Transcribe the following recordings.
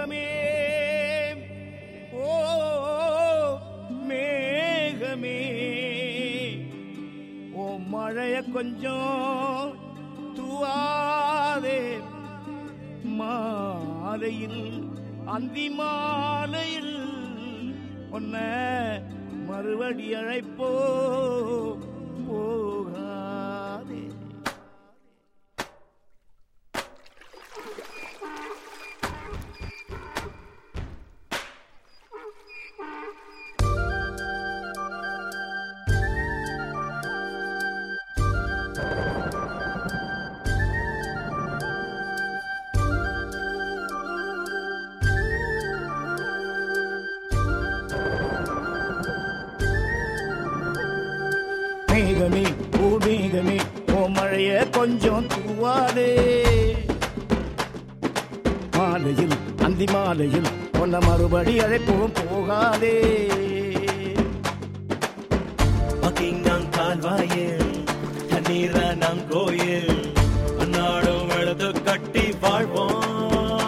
மேகமே ஓ மேகமே ஓ மழைய கொஞ்சம் தூவாதே மாலையில் அந்தி மாலையில் உன்ன மறுபடி அழைப்போ போகாதே. மேகமே ஓ மேகமே ஓ மழைய கொஞ்சம் தூவாதே மாலையில் அந்தி மாலையில் உன்ன மறுபடி அழைப்போம் போகாதே. பக்கிங்காம் கால்வாயில் தண்ணீரா நம் கோயில் அன்னாடும் எழுது கட்டி வாழ்வோம்.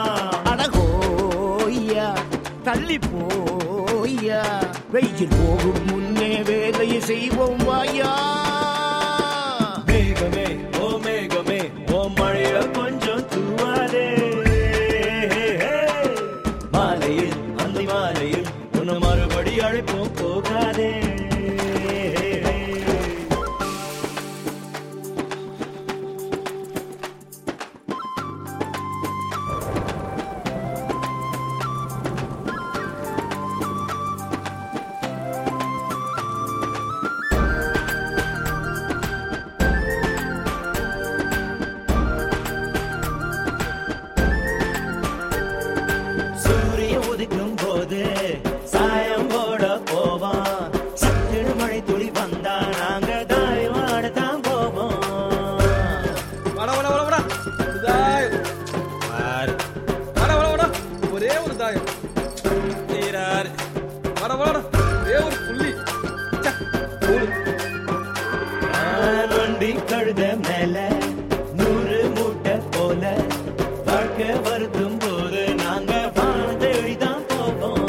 அடகோய்யா தள்ளி போய்யா வெயில் போகும் முன்னே வேலையை செய்வோம் வாயா. மேகமே ஓ மேகமே ஓ மழைய கொஞ்சம் தூவாதே மாலையில் அந்த மாலையில் உன்னை மறுபடி அழைப்போம் போகாதே. சாயம் போட போவான் சத்திர மழை துளி வந்தா நாங்க தாயவாட தான் போவோம். ஒரே ஒரு தாயம் ஒரே ஒரு புள்ளி வண்டி கழுத மேல 100 மூட்டை போல வாழ்க்கை வருத்தும் போது நாங்க வாழ்ந்தேடிதான் போவோம்.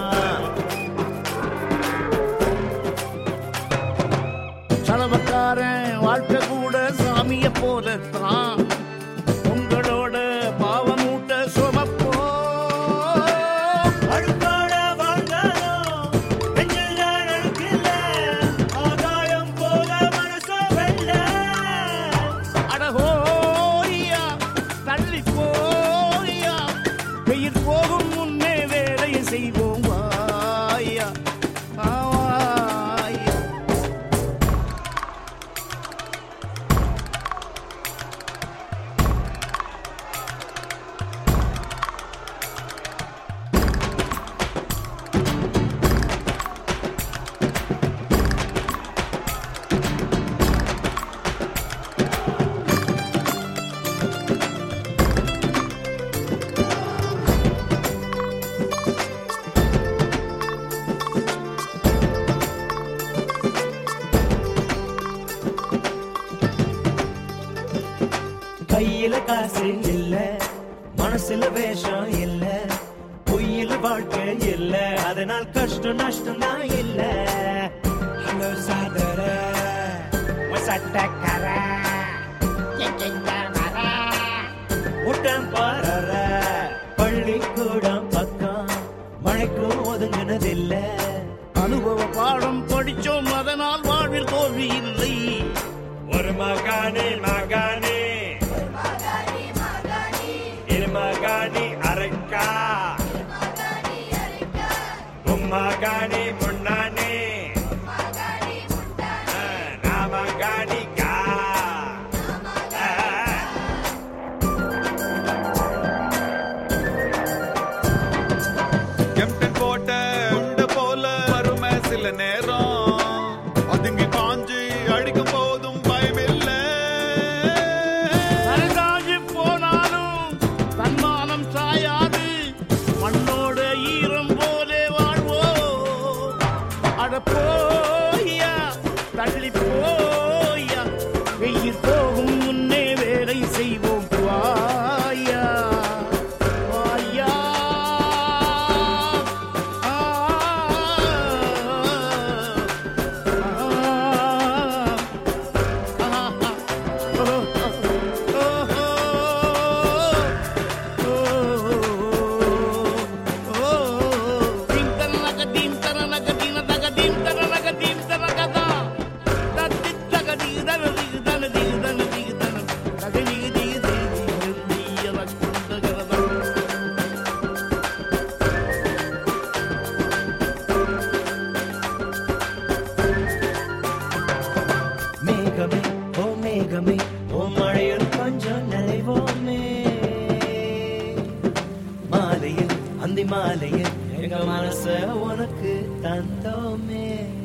சலவக்காரன் வாழ்க்கை கூட சாமிய போலத்தான் உங்களோட பாவமூட்ட சுமப்போ. அழுக்காட வாழ்ந்தாலும் நெஞ்சில் நான் அழுக்கில்ல ஆதாயம் போல மனச வெல்ல. அடகோய்யா தள்ளி போய்யா வெயில் போகும் முன்னே வேலையை செய்வோம் வாயா வாயா. கையில காசு இல்ல மனசுல வேஷம் இல்ல பொய்யில வாழ்க்கை இல்ல அதனால் கஷ்டம் நஷ்டம் தான் இல்ல. ஹலோ சாதர சட்டக்கர ஊட்டம் பாரற பள்ளிக்கூடம் பக்கம் மழைக்கும் ஒதுங்கினதில்ல. அனுபவ பாடம் படிச்சோம் அதனால் வாழ்வில் தோல்வி இல்லை. ஒரு மகானே மகானே இரு மகானி அரைக்கா மகானி முன்னானே நாமகானிக்கா. கேப்டன் போட்ட உண்ட போல வறுமை சில நேரம் அதுங்கி பாஞ்சு அடிக்கும் போதும் பயமில்ல. அரைதாஜி போனாலும் தன்மானம் சாயாது மண்ணோட ஈரம் போலே வாழ்வோம். அட போய்யா தள்ளி போய்யா வெயில் போகும் முன்னே வேலை செய்வோம் வாயா வாயா. மழையில் கொஞ்சம் நனைவோமே மாலையில் அந்தி மாலையில் எங்க மனச உனக்கு தந்தோமே